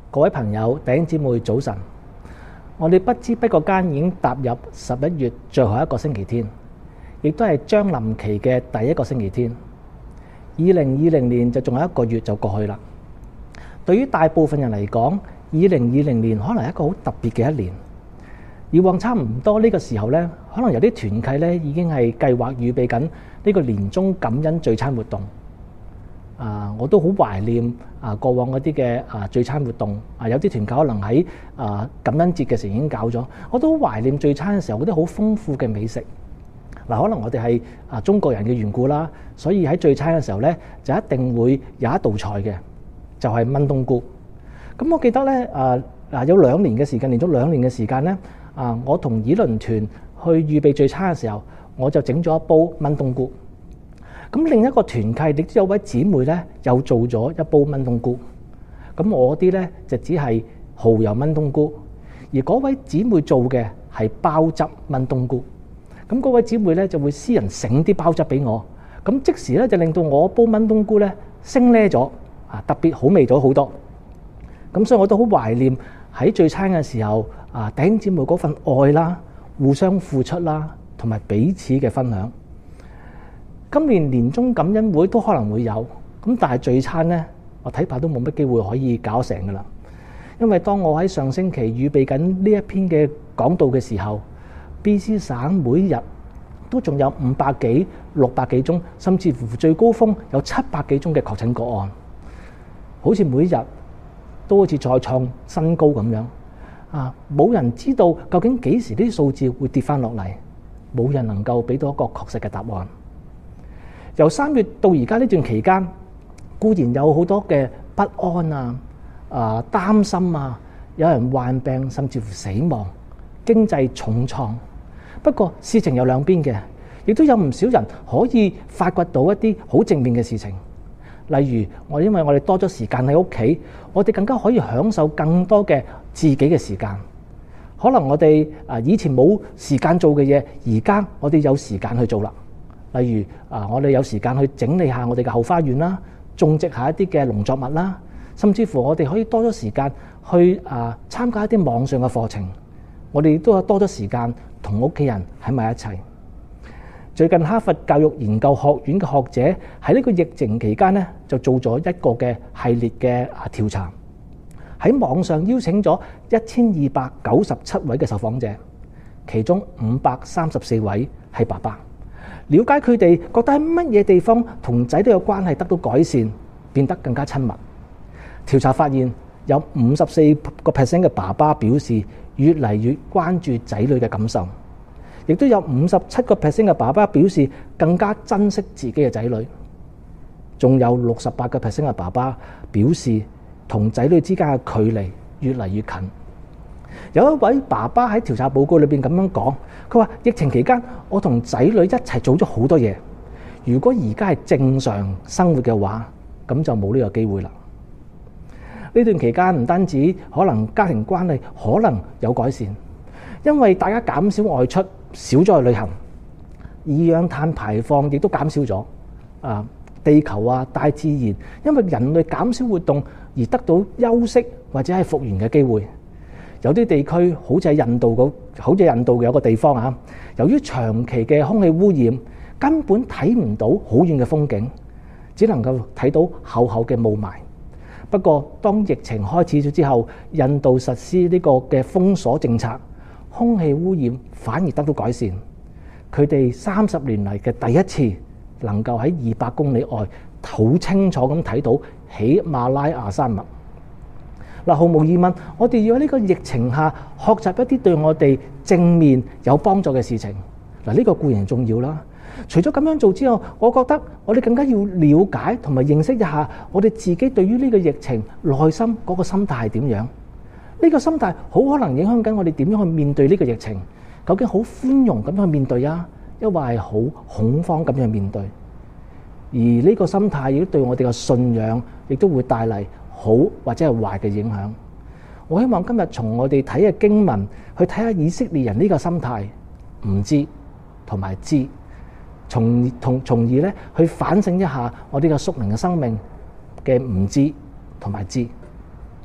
各位朋友、弟兄姊妹，早晨！我哋不知不覺間已經踏入11月最後一個星期天，亦都係將臨期嘅第一個星期天。2020年就仲有一個月就過去啦。對於大部分人嚟講，2020年可能係一個好特別嘅一年。以往差唔多呢個時候呢，可能有啲團契呢已經係計劃預備緊呢個年終感恩聚餐活動。我都好懷念過往嗰啲嘅聚餐活動。有啲團契可能喺感恩節嘅時候已經搞咗，我都好懷念聚餐嘅時候嗰啲好豐富嘅美食。可能我哋係中國人嘅緣故啦，所以喺聚餐嘅時候呢，就一定會有一道菜嘅，就係炆冬菇。咁我記得呢，有2年嘅時間，連續2年嘅時間呢，我同以倫團去預備聚餐嘅時候，我就整咗一煲炆冬菇。咁另一個團契亦都有位姊妹咧，又做咗一煲炆冬菇。咁我啲咧就只係蠔油炆冬菇，而嗰位姊妹做嘅係鮑汁炆冬菇。咁嗰位姊妹咧就會私人醒啲鮑汁俾我，咁即時咧就令到我煲炆冬菇咧升呢咗，特別好味咗好多。咁所以我都好懷念喺聚餐嘅時候，弟兄姊妹嗰份愛啦、互相付出啦，同埋彼此嘅分享。今年年終感恩會都可能會有，咁但係聚餐呢，我睇怕都冇乜機會可以搞成噶啦。因為當我喺上星期預備緊呢一篇嘅講道嘅時候，BC 省每日都仲有500幾、600幾宗，甚至乎最高峰有700幾宗嘅確診個案，好似每日都好似再創新高咁樣。冇人知道究竟幾時呢啲數字會跌翻落嚟，冇人能夠俾到一個確實嘅答案。由3月到而家呢段期間，固然有好多嘅不安擔心有人患病甚至乎死亡，經濟重創。不過事情有兩邊嘅，亦都有唔少人可以發掘到一啲好正面嘅事情。例如因為我哋多咗時間喺屋企，我哋更加可以享受更多嘅自己嘅時間。可能我哋以前冇時間做嘅嘢，而家我哋有時間去做啦。例如我哋有時間去整理下我哋嘅後花園啦，種植下一啲嘅農作物啦，甚至乎我哋可以多咗時間去參加一啲網上嘅課程。我哋都有多咗時間同屋企人喺埋一齊。最近哈佛教育研究學院嘅學者喺呢個疫情期間呢，就做咗一個嘅系列嘅調查，喺網上邀請咗1297位嘅受訪者，其中534位係爸爸。了解佢哋覺得喺乜嘢地方同仔女嘅關係得到改善，變得更加親密。調查發現有54% 嘅爸爸表示越嚟越關注仔女嘅感受，亦都有57% 嘅爸爸表示更加珍惜自己嘅仔女，仲有68% 嘅爸爸表示同仔女之間嘅距離越嚟越近。有一位爸爸喺調查報告裏邊咁樣講，佢話疫情期間我同仔女一齊做咗好多嘢，如果而家係正常生活嘅話，咁就冇呢個機會啦。呢段期間唔單止可能家庭關係可能有改善，因為大家減少外出，少咗去旅行，二氧碳排放亦都減少咗。地球大自然因為人類減少活動而得到休息或者係復原嘅機會。有啲地區好似係印度嘅有個地方由於長期嘅空氣污染，根本睇唔到好遠嘅風景，只能夠睇到厚厚嘅霧霾。不過當疫情開始咗之後，印度實施呢個嘅封鎖政策，空氣污染反而得到改善。佢哋30年嚟嘅第一次能夠喺200公里外好清楚咁睇到喜馬拉雅山脈。毫無疑問，我哋要喺呢個疫情下學習一啲對我哋正面有幫助嘅事情。呢個固然重要啦。除咗咁樣做之後，我覺得我哋更加要了解同埋認識一下我哋自己對於呢個疫情內心嗰個心態係點樣。呢個心態好可能影響緊我哋點樣去面對呢個疫情。究竟好寬容咁樣去面對抑或係好恐慌咁樣去面對？而呢個心態亦都對我哋嘅信仰亦都會帶嚟好或者係壞嘅影響。我希望今日從我哋睇嘅經文去睇下以色列人呢個心態，唔知同埋知，從而咧去反省一下我哋嘅屬靈嘅生命嘅唔知同埋知。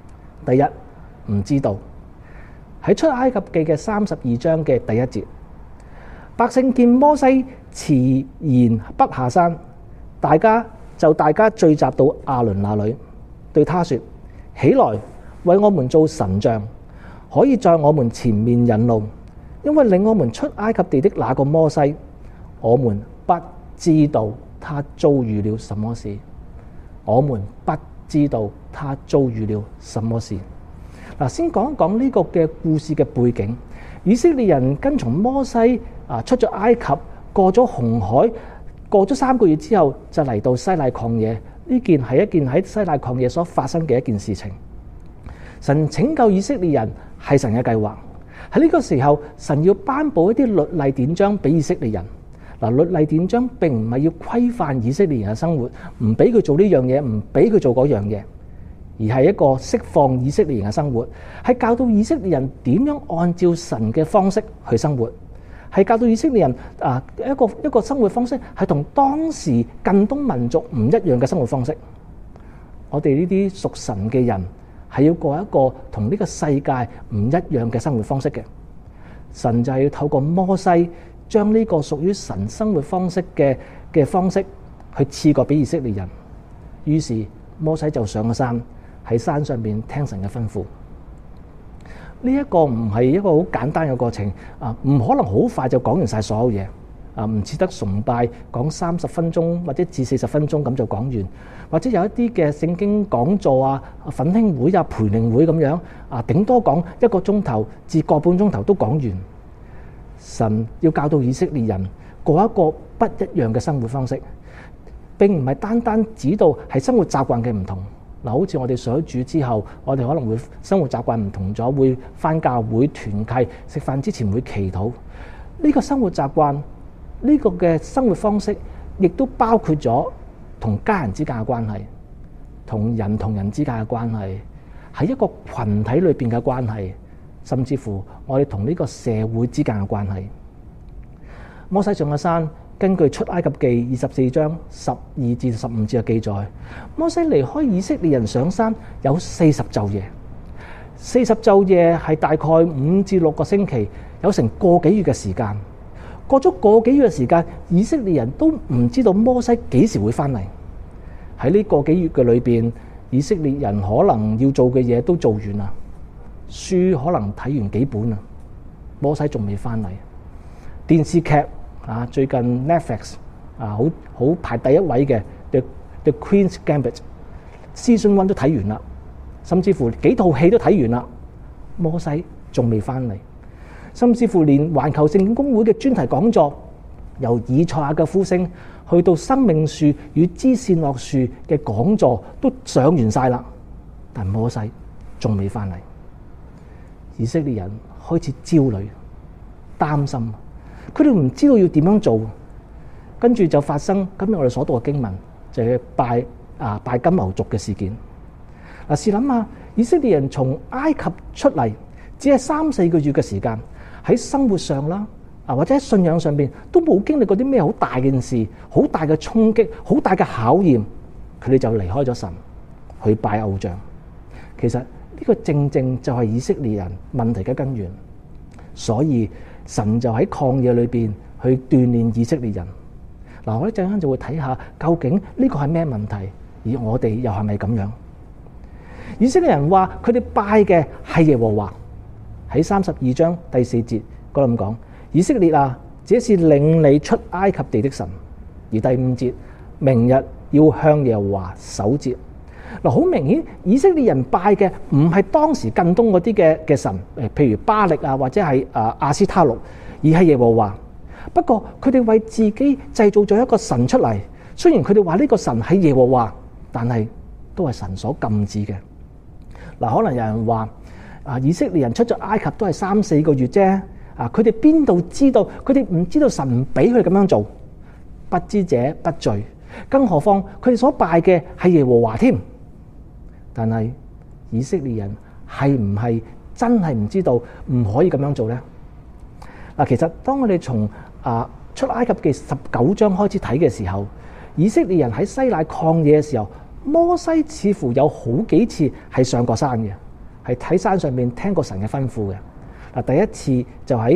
第一，唔知道。喺出埃及記嘅32章嘅第1節，百姓見摩西遲延不下山，大家聚集到亞倫那裏，對他說：起來，為我們做神像，可以在我們前面引路，因為領我們出埃及地的那個摩西，我們不知道他遭遇了什麼事。我們不知道他遭遇了什麼事。嗱，先講一講呢個嘅故事嘅背景。以色列人跟從摩西出咗埃及，過咗紅海，過咗3個月之後，就嚟到西奈曠野。呢件係一件喺西奈曠野所發生嘅一件事情。神拯救以色列人係神嘅計劃。喺呢個時候，神要頒布一啲律例典章俾以色列人。律例典章並唔係要規範以色列人嘅生活，唔俾佢做呢樣嘢，唔俾佢做嗰樣嘢，而係一個釋放以色列人嘅生活，係教導以色列人點樣按照神嘅方式去生活，係教導以色列人一個生活方式係同當時近東民族唔一樣嘅生活方式。我哋呢啲屬神嘅人係要過一個同呢個世界唔一樣嘅生活方式嘅。神就係要透過摩西將呢個屬於神生活方式嘅方式去賜過俾以色列人。於是摩西就上咗山，喺山上邊聽神嘅吩咐。呢一個唔係一個好簡單嘅過程唔可能好快就講完晒所有嘢唔似得崇拜講30分鐘或者至40分鐘咁就講完，或者有一啲嘅聖經講座奮興會培靈會咁樣頂多講1個鐘頭至個半鐘頭都講完。神要教導以色列人過一個不一樣嘅生活方式，並唔係單單指到係生活習慣嘅唔同。好似我哋上咗主之後，我哋可能會生活習慣唔同咗，會返教會團契，食飯之前會祈禱。呢個生活習慣，呢個嘅生活方式，亦都包括咗同家人之間嘅關係，同人之間嘅關係，喺一個群體裏邊嘅關係，甚至乎我哋同呢個社會之間嘅關係。摩西上咗山，根據出埃及記24章12至15節嘅記載，摩西離開以色列人上山有40晝夜。40晝夜係大概5至6個星期，有成個幾月嘅時間。過咗個幾月嘅時間，以色列人都唔知道摩西幾時會翻嚟。喺呢個幾月嘅裏邊，以色列人可能要做嘅嘢都做完啦，書可能睇完幾本啦，摩西仲未翻嚟。電視劇最近 Netflix 好排第1位嘅 The Queen's Gambit Season 1都睇完啦，甚至乎幾套戲都睇完啦，摩西仲未翻嚟。甚至乎連環球聖經公會嘅專題講座，由以賽亞嘅呼聲去到生命樹與知善惡樹嘅講座都上完晒啦，但摩西仲未翻嚟。以色列人開始焦慮擔心，佢哋唔知道要點樣做。跟住就發生今日我哋所讀嘅經文，就係拜金牛犢嘅事件。試諗下，以色列人從埃及出嚟只係3-4個月嘅時間，喺生活上啦或者喺信仰上邊都冇經歷過啲咩好大件事，好大嘅衝擊，好大嘅考驗，佢哋就離開咗神去拜偶像。其實呢個正正就係以色列人問題嘅根源，所以神就喺曠野裏邊去鍛煉以色列人。我一陣間就會睇下究竟呢個係咩問題，而我哋又係咪咁樣？以色列人話佢哋拜嘅係耶和華，喺32章第4節嗰度咁講：以色列啊，這是領你出埃及地的神。而第5節，明日要向耶和華守節。好明顯，以色列人拜嘅唔係當時近東嗰啲嘅神，譬如巴力或者係亞斯他錄，而係耶和華。不過佢哋為自己製造咗一個神出嚟，雖然佢哋話呢個神係耶和華，但係都係神所禁止嘅。可能有人話以色列人出咗埃及都係3-4個月啫，佢哋邊度知道？佢哋唔知道神唔俾佢哋咁樣做，不知者不罪。更何況佢哋所拜嘅係耶和華添。但係以色列人係唔係真係唔知道唔可以咁樣做呢？其實當我哋從出埃及記19章開始睇嘅時候，以色列人喺西乃曠野嘅時候，摩西似乎有好幾次係上過山嘅， 係喺山上面聽過神嘅吩咐嘅。嗱，第一次就喺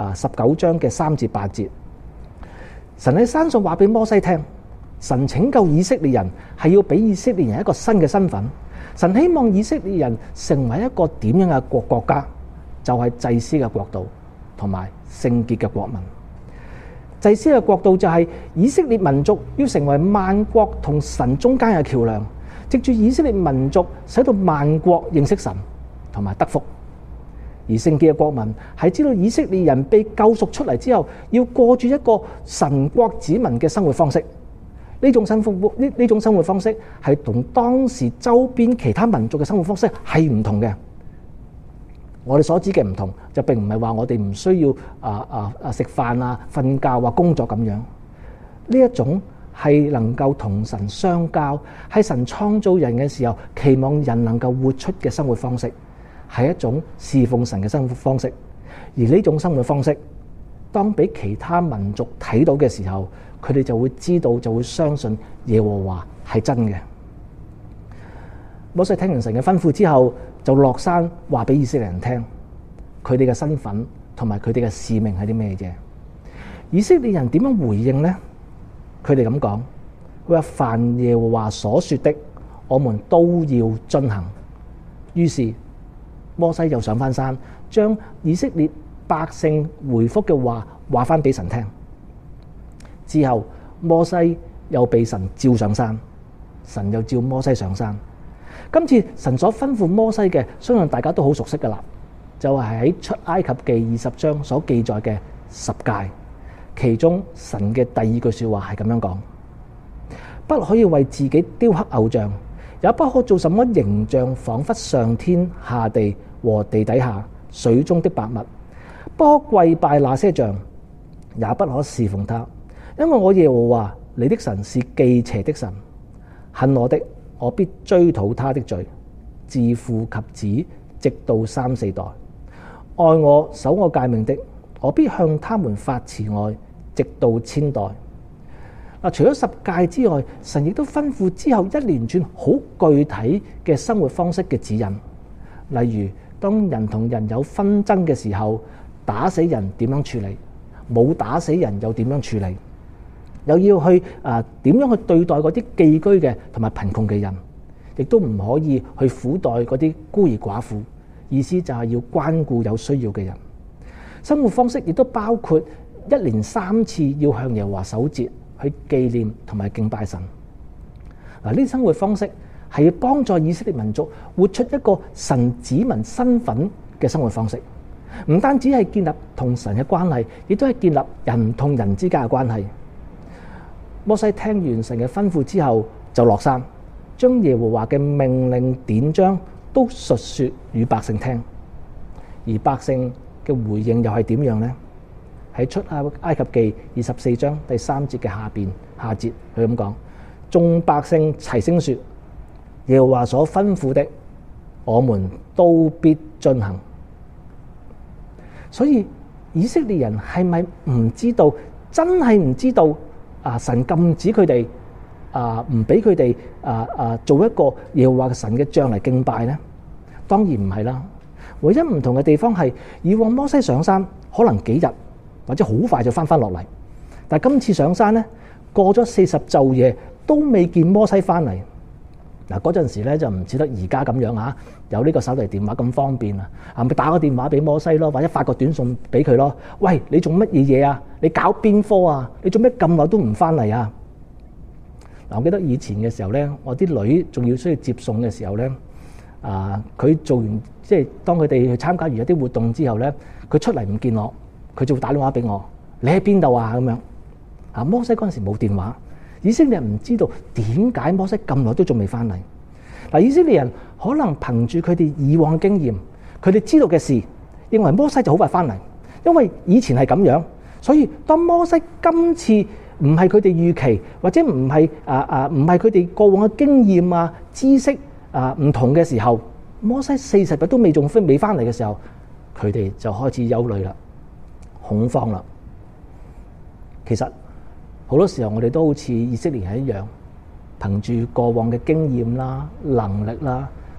19章嘅3至8節，神喺山上話俾摩西聽，神拯救以色列人係要俾以色列人一個新嘅身份。神希望以色列人成為一個點樣嘅國家，就係祭司嘅國度同埋聖潔嘅國民。祭司嘅國度就係以色列民族要成為萬國同神中間嘅橋梁，藉住以色列民族使到萬國認識神同埋得福。而聖潔嘅國民係知道以色列人被救贖出嚟之後，要過住一個神國子民嘅生活方式。呢種生活方式係同當時周邊其他民族嘅生活方式係唔同嘅。我哋所指嘅唔同，就並唔係話我哋唔需要食飯啊、瞓覺啊、工作咁樣。呢一種係能夠同神相交，係神創造人嘅時候期望人能夠活出嘅生活方式，係一種侍奉神嘅生活方式。而呢種生活方式，當俾其他民族睇到嘅時候，佢哋就會知道，就會相信耶和華係真嘅。摩西聽完神嘅吩咐之後，就落山話俾以色列人聽，佢哋嘅身份同埋佢哋嘅使命係啲咩嘢。以色列人點樣回應呢？佢哋咁講，佢話凡耶和華所說的，我們都要遵行。於是摩西又上翻山，將以色列百姓回覆嘅話翻俾神聽。之後摩西又被神召上山，神又召摩西上山。今次神所吩咐摩西嘅，相信大家都好熟悉噶啦，就係喺出埃及記20章所記載嘅10誡。其中神嘅第2句說話係咁樣講：不可以為自己雕刻偶像，也不可做什麼形象，仿佛上天下地和地底下水中的百物，不可跪拜那些像，也不可侍奉他。因為我耶和華你的神是忌邪的神，恨我的，我必追討他的罪，自父及子，直到3、4代。愛我守我誡命的，我必向他們發慈愛，直到千代。除咗10誡之外，神亦都吩咐之後一連串好具體嘅生活方式嘅指引。例如，當人同人有紛爭嘅時候，打死人點樣處理？冇打死人又點樣處理？又要去點樣去對待嗰啲寄居嘅同埋貧窮嘅人，亦都唔可以去苦待嗰啲孤兒寡婦。意思就係要關顧有需要嘅人。生活方式亦都包括1年3次要向耶和華守節，去紀念同埋敬拜神。呢啲生活方式係要幫助以色列民族活出一個神子民身份嘅生活方式，唔單止係建立同神嘅關係，亦都係建立人同人之間嘅關係。摩西聽完神嘅吩咐之後，就落山，將耶和華嘅命令典章都述說與百姓聽。而百姓嘅回應又係點樣呢？喺出埃及記24章第3節嘅下節，佢咁講：眾百姓齊聲說，耶和華所吩咐的，我們都必遵行。所以以色列人係咪唔知道？真係唔知道？神禁止佢哋唔俾佢哋做一個耶和華嘅神嘅像嚟敬拜呢？當然唔係啦。唯一唔同嘅地方係，以往摩西上山可能幾日或者好快就翻落嚟，但係今次上山呢，過咗40晝夜都未見摩西翻嚟。嗰陣時咧就唔似得而家咁樣有呢個手提電話咁方便咪打個電話俾摩西咯，或者發個短信俾佢咯。喂，你做乜嘢啊？你搞邊科啊？你做咩咁耐都唔翻嚟啊？我記得以前嘅時候咧，我啲女仲要需要接送嘅時候咧，佢做完即係當佢哋去參加完一啲活動之後咧，佢出嚟唔見我，佢就會打電話俾我，你喺邊度啊？咁樣摩西嗰陣時冇電話。以色列人唔知道點解摩西咁耐都仲未翻嚟。以色列人可能憑住佢哋以往嘅經驗，佢哋知道嘅事，認為摩西就好快翻嚟，因為以前係咁樣。所以當摩西今次唔係佢哋預期，或者唔係佢哋過往嘅經驗知識唔同嘅時候，摩西40日都未翻嚟嘅時候，佢哋就開始憂慮啦、恐慌啦。其實好多時候我哋都好似以色列人一樣，憑住過往嘅經驗啦、能力啦，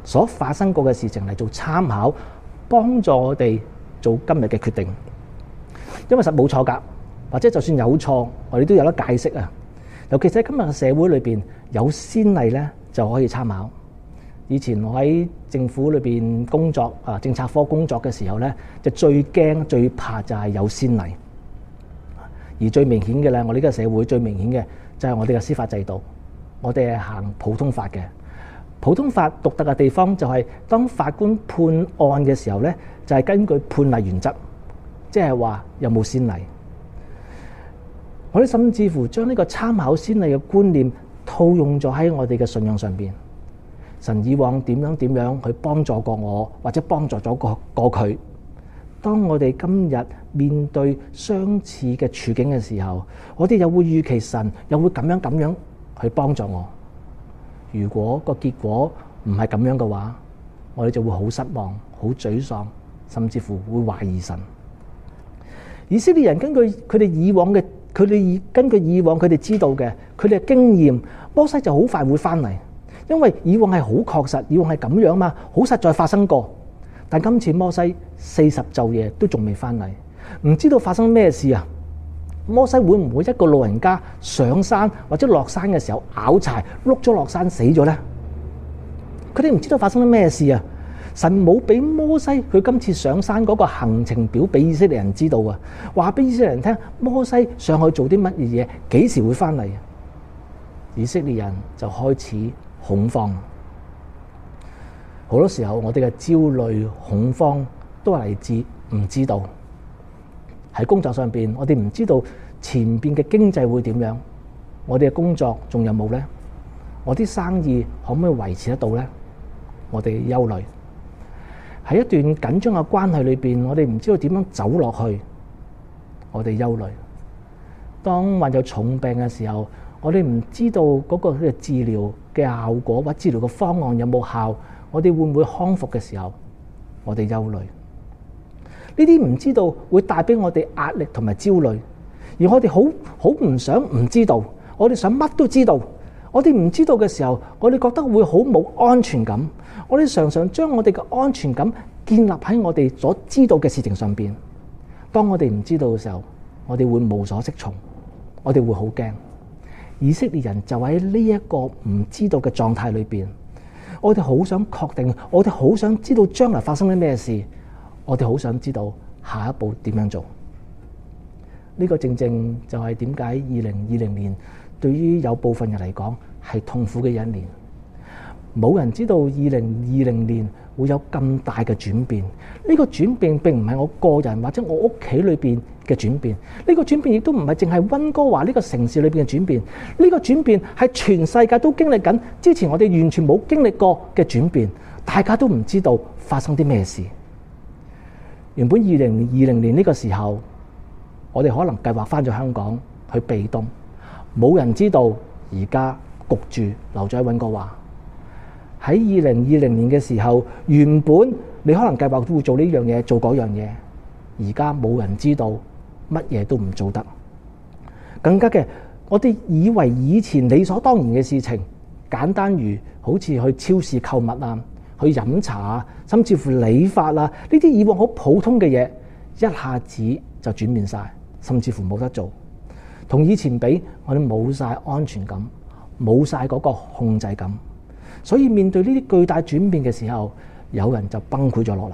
所發生過嘅事情嚟做參考，幫助我哋做今日嘅決定。因為實冇錯㗎，或者就算有錯，我哋都有得解釋啊。尤其是喺今日嘅社會裏邊，有先例咧就可以參考。以前我喺政府裏邊工作政策科工作嘅時候咧，就最驚最怕就係有先例。而最明顯嘅咧，我呢個社會最明顯嘅就係我哋嘅司法制度，我哋係行普通法嘅。普通法獨特嘅地方就係當法官判案嘅時候咧，就係根據判例原則，即係話有冇先例。我哋甚至乎將呢個參考先例嘅觀念套用咗喺我哋嘅信仰上邊。神以往點樣去幫助過我，或者幫助咗過佢。當我哋今日面對相似嘅處境嘅時候，我哋又會預期神又會咁樣去幫助我。如果個結果唔係咁樣嘅話，我哋就會好失望、好沮喪，甚至乎會懷疑神。以色列人根據佢哋以往佢哋知道嘅佢哋嘅經驗，摩西就好快會翻嚟，因為以往係好確實，以往係咁樣嘛，好實在發生過。但今次摩西40晝夜都仲未翻嚟，唔知道發生咩事啊？摩西會唔會一個老人家上山或者落山嘅時候拗柴碌咗落山死咗呢？佢哋唔知道發生咗咩事啊！神冇俾摩西佢今次上山嗰個行程表俾以色列人知道啊，話俾以色列人聽摩西上去做啲乜嘢，幾時會翻嚟？以色列人就開始恐慌。好多時候我哋嘅焦慮恐慌都係嚟自唔知道。喺工作上邊，我哋唔知道前邊嘅經濟會點樣，我哋嘅工作仲有冇呢？我啲生意可唔可以維持得到呢？我哋憂慮。喺一段緊張嘅關係裏邊，我哋唔知道點樣走落去，我哋憂慮。當患有重病嘅時候，我哋唔知道嗰個嘅治療嘅效果或治療嘅方案有冇效，我哋會唔會康復嘅時候，我哋憂慮。呢啲唔知道會帶俾我哋壓力同埋焦慮，而我哋好唔想唔知道，我哋想乜都知道。我哋唔知道嘅時候，我哋覺得會好冇安全感。我哋常常將我哋嘅安全感建立喺我哋所知道嘅事情上邊。當我哋唔知道嘅時候，我哋會無所適從，我哋會好驚。以色列人就喺呢一個唔知道嘅狀態裏邊，我哋好想確定，我哋好想知道將來發生啲咩事，我哋好想知道下一步點樣做。呢個正正就係點解2020年對於有部分人嚟講係痛苦嘅一年。冇人知道2020年會有咁大嘅轉變。呢個轉變並唔係我個人或者我屋企裏邊嘅轉變，呢個轉變亦都唔係淨係溫哥華呢個城市裏邊嘅轉變。呢個轉變係全世界都經歷緊，之前我哋完全冇經歷過嘅轉變，大家都唔知道發生啲咩事。原本2020年呢個時候，我哋可能計劃翻咗香港去避冬，冇人知道而家焗住留咗喺溫哥華。喺2020年嘅時候，原本你可能計劃會做呢樣嘢，做嗰樣嘢，而家冇人知道，乜嘢都唔做得。更加嘅，我哋以為以前理所當然嘅事情，簡單如好似去超市購物啊，去飲茶啊，甚至乎理髮啊，呢啲以往好普通嘅嘢，一下子就轉變晒，甚至乎冇得做。同以前比，我哋冇晒安全感，冇晒嗰個控制感。所以面對呢啲巨大轉變嘅時候，有人就崩潰咗落嚟。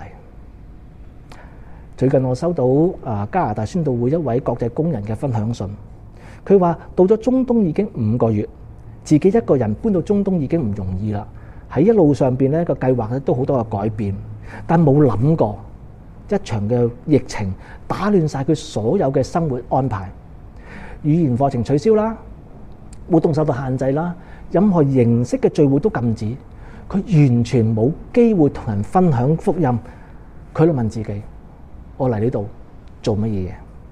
最近我收到加拿大宣道會一位國際工人嘅分享信，佢話到咗中東已經5個月，自己一個人搬到中東已經唔容易啦。喺一路上邊咧個計劃咧都好多嘅改變，但冇諗過一場嘅疫情打亂晒佢所有嘅生活安排，語言課程取消啦，活動受到限制啦。任何形式嘅聚會都禁止，佢完全冇機會同人分享福音。佢就問自己：我嚟呢度做乜嘢？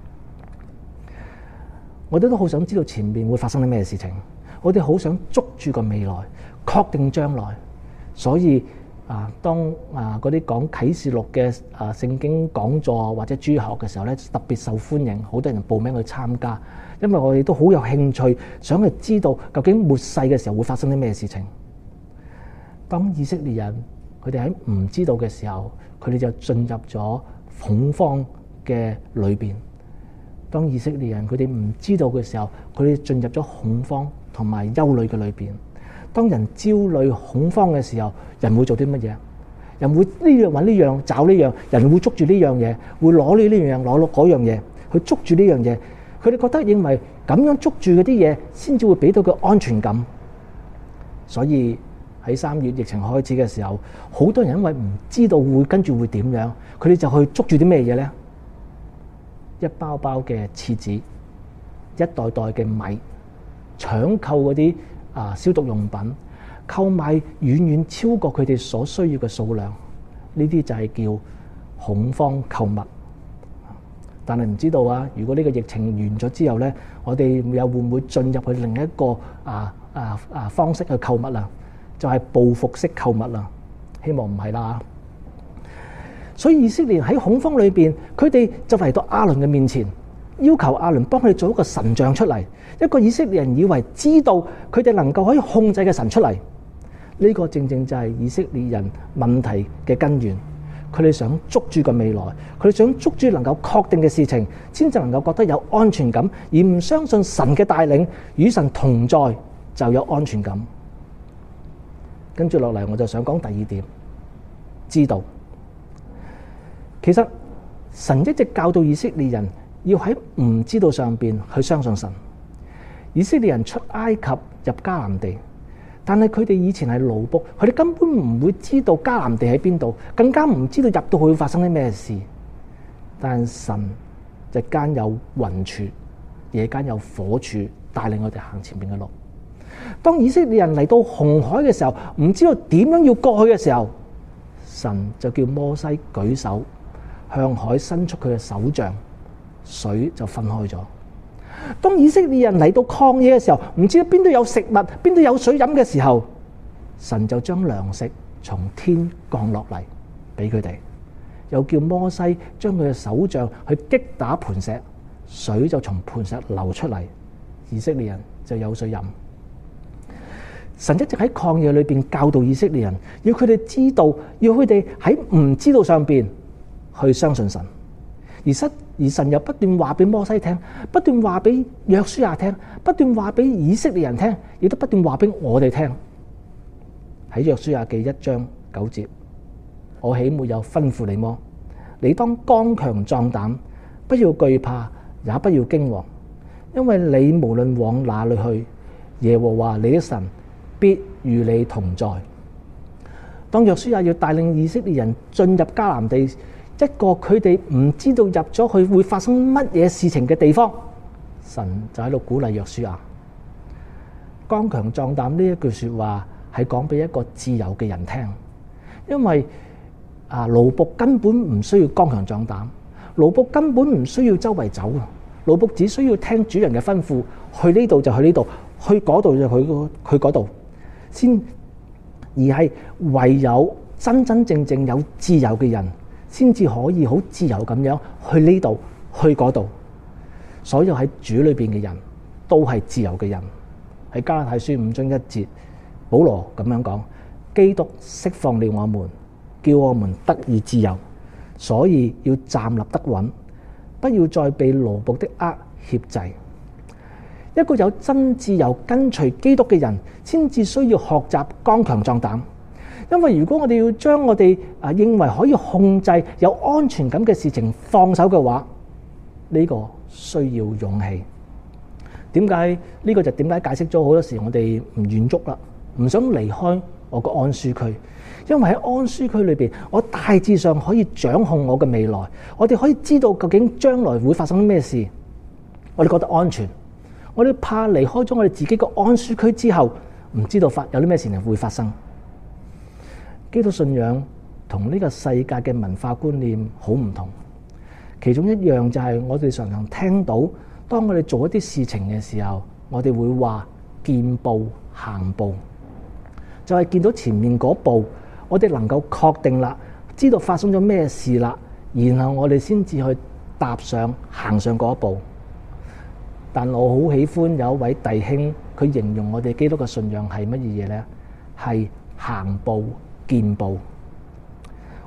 我哋都好想知道前面會發生啲咩事情，我哋好想捉住個未來，確定將來。所以當嗰啲講啟示錄嘅聖經講座或者主學嘅時候咧，特別受歡迎，好多人報名去參加。因為我哋都好有興趣，想去知道究竟末世嘅時候會發生啲咩事情。當以色列人佢哋喺唔知道嘅時候，佢哋就進入咗恐慌嘅裏邊。當以色列人佢哋唔知道嘅時候，佢哋進入咗恐慌同埋憂慮嘅裏邊。當人焦慮恐慌嘅時候，人會做啲乜嘢？人會呢樣揾呢樣，找呢樣，人會捉住呢樣嘢，會攞呢樣攞嗰樣嘢，去捉住呢樣嘢。佢哋覺得認為咁樣捉住嗰啲嘢，先至會俾到佢安全感。所以喺3月疫情開始嘅時候，好多人因為唔知道會跟住會點樣，佢哋就去捉住啲咩嘢呢？一包包嘅廁紙，一袋袋嘅米，搶購嗰啲消毒用品，購買遠遠超過佢哋所需要嘅數量，呢啲就係叫恐慌購物。但係唔知道啊，如果呢個疫情完咗之後呢，我哋又會唔會進入去另一個方式去購物啊？就係報復式購物啦。希望唔係啦。所以以色列喺恐慌裏邊，佢哋就嚟到亞倫嘅面前，要求亞倫幫佢哋做一個神像出嚟，一個以色列人以為知道佢哋能夠可以控制嘅神出嚟。呢個正正就係以色列人問題嘅根源。佢哋想捉住個未來，佢哋想捉住能夠確定嘅事情，先至能夠覺得有安全感，而唔相信神嘅帶領，與神同在就有安全感。跟住落嚟，我就想講第二點，知道。其實神一直教導以色列人要喺唔知道上邊去相信神。以色列人出埃及入迦南地，但係佢哋以前係奴僕，佢哋根本唔會知道迦南地喺邊度，更加唔知道入到去會發生啲咩事。但神日間有雲柱，夜間有火柱，帶領我哋行前面嘅路。當以色列人嚟到紅海嘅時候，唔知道點樣要過去嘅時候，神就叫摩西舉手向海伸出佢嘅手杖，水就分開咗。當以色列人嚟到曠野嘅時候，唔知道邊度有食物，邊度有水飲嘅時候，神就將糧食從天降落嚟俾佢哋，又叫摩西將佢嘅手杖去擊打磐石，水就從磐石流出嚟，以色列人就有水飲。神一直喺曠野裏邊教導以色列人，要佢哋知道，要佢哋喺唔知道上邊去相信神。而神又不斷話俾摩西聽，不斷話俾約書亞聽，不斷話俾以色列人聽，亦都不斷話俾我哋聽。喺約書亞記1章9節，我豈沒有吩咐你麼？你當剛強壯膽，不要懼怕，也不要驚惶，因為你無論往哪裏去，耶和華你的神必與你同在。當約書亞要帶領以色列人進入迦南地，一個佢哋唔知道入咗去會發生乜嘢事情嘅地方，神就喺度鼓勵約書亞。剛強壯膽呢一句說話係講俾一個自由嘅人聽，因為奴僕根本唔需要剛強壯膽，奴僕根本唔需要周圍走，奴僕只需要聽主人嘅吩咐，去呢度就去呢度，去嗰度就去嗰度，而係唯有真真正正有自由嘅人，先至可以好自由咁樣去呢度去嗰度。所有喺主裏邊嘅人都係自由嘅人。喺加拉太書5章1節，保羅咁樣講：基督釋放了我們，叫我們得以自由，所以要站立得穩，不要再被奴僕的軛挾制。一個有真自由跟隨基督嘅人，先至需要學習剛強壯膽。因為如果我哋要將我哋認為可以控制、有安全感嘅事情放手嘅話，呢個需要勇氣。點解呢個就點解解釋咗好多時我哋唔願喐啦，唔想離開我個安舒區？因為喺安舒區裏邊，我大致上可以掌控我嘅未來，我哋可以知道究竟將來會發生咩事，我哋覺得安全。我哋怕離開咗我哋自己個安舒區之後，唔知道有啲咩事情會發生。基督信仰同呢個世界嘅文化觀念好唔同，其中一樣就係我哋常常聽到，當我哋做一啲事情嘅時候，我哋會話見步行步，就係見到前面嗰步，我哋能夠確定啦，知道發生咗咩事啦，然後我哋先至去行上嗰一步。但我好喜歡有一位弟兄，佢形容我哋基督嘅信仰係乜嘢嘢呢？係行步見步。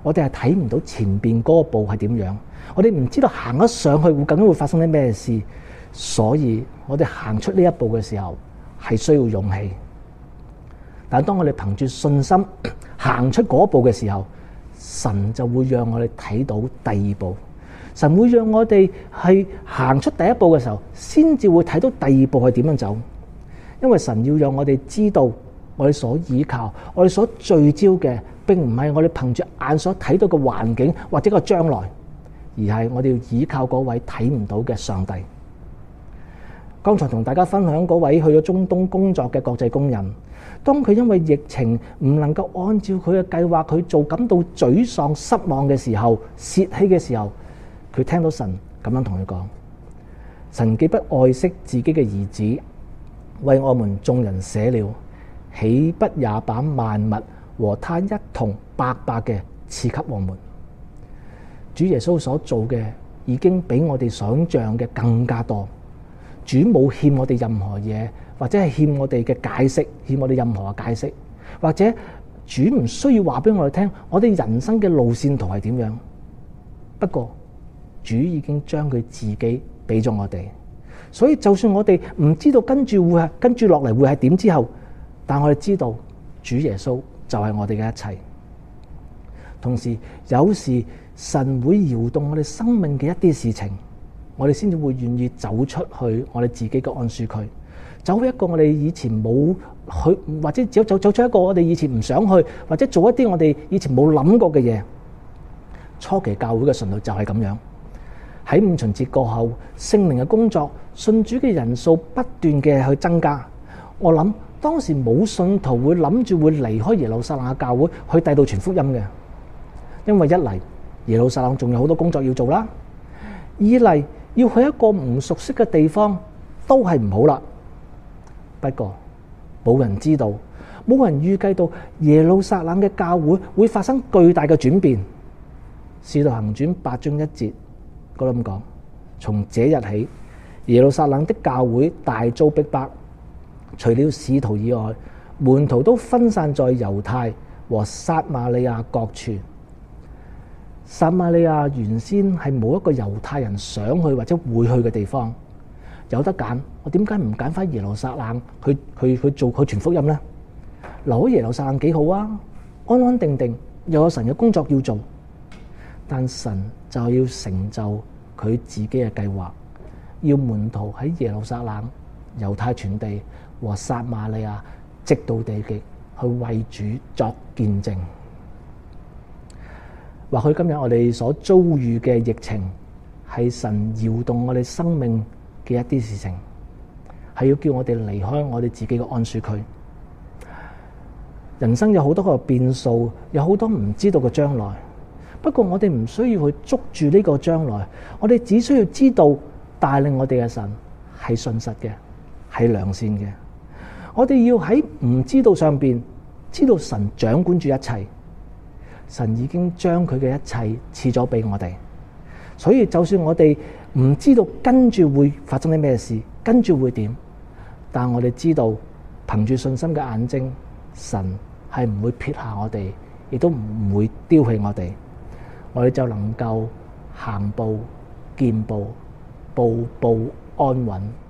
我哋係睇唔到前邊嗰個步係點樣，我哋唔知道行咗上去究竟會發生啲咩事，所以我哋行出呢一步嘅時候係需要勇氣。但係當我哋憑住信心行出嗰一步嘅時候，神就會讓我哋睇到第二步。神會讓我哋係行出第一步嘅時候，先至會睇到第二步係點樣走。因為神要讓我哋知道，我哋所依靠、我哋所聚焦嘅，並唔係我哋憑住眼所睇到嘅環境或者個將來，而係我哋要依靠嗰位睇唔到嘅上帝。剛才同大家分享嗰位去咗中東工作嘅國際工人，當佢因為疫情唔能夠按照佢嘅計劃去做，感到沮喪失望嘅時候、泄氣嘅時候，佢聽到神咁樣同佢講：神既不愛惜自己嘅兒子，為我們眾人捨了，豈不也把萬物和他一同白白嘅賜給我們？主耶穌所做嘅已經比我哋想象嘅更加多。主冇欠我哋任何嘢，或者係欠我哋嘅解釋，欠我哋任何嘅解釋，或者主唔需要話俾我哋聽，我哋人生嘅路線圖係點樣。不過主已經將佢自己俾咗我哋，所以就算我哋唔知道跟住落嚟會係點之後，但我哋知道主耶穌就係我哋嘅一切。同時有時神會搖動我哋生命嘅一啲事情，我哋先至會願意走出去我哋自己嘅安舒區，走一個我哋以前冇去，或者走出一個我哋以前唔想去，或者做一啲我哋以前冇諗過嘅嘢。初期教會嘅順路就係咁樣。喺五旬節過後，聖靈嘅工作，信主嘅人數不斷嘅去增加。我諗當時冇信徒會諗住會離開耶路撒冷嘅教會去第度傳福音嘅，因為一嚟耶路撒冷仲有好多工作要做啦，二嚟要去一個唔熟悉嘅地方都係唔好啦。不過冇人知道，冇人預計到耶路撒冷嘅教會會發生巨大嘅轉變。使徒行傳8章1節嗰度咁講：從這日起，耶路撒冷的教會大遭逼迫，除了使徒以外，門徒都分散在猶太和撒瑪利亞各處。撒瑪利亞原先係冇一個猶太人想去或者會去嘅地方，有得揀，我點解唔揀翻耶路撒冷去傳福音呢？留喺耶路撒冷幾好啊，安安定定，又有神嘅工作要做。但神就要成就佢自己嘅計劃，要門徒喺耶路撒冷、猶太全地和撒瑪利亞直到地極去為主作見證。或許今日我哋所遭遇嘅疫情係神搖動我哋生命嘅一啲事情，係要叫我哋離開我哋自己嘅安舒區。人生有好多個變數，有好多唔知道嘅將來。不過我哋唔需要去捉住呢個將來，我哋只需要知道帶領我哋嘅神係信實嘅，係良善嘅。我哋要喺唔知道上邊知道神掌管住一切，神已經將佢嘅一切賜咗俾我哋。所以就算我哋唔知道跟住會發生啲咩事，跟住會點，但我哋知道憑住信心嘅眼睛，神係唔會撇下我哋，亦都唔會丟棄我哋。我哋就能夠行步見步，步步安穩。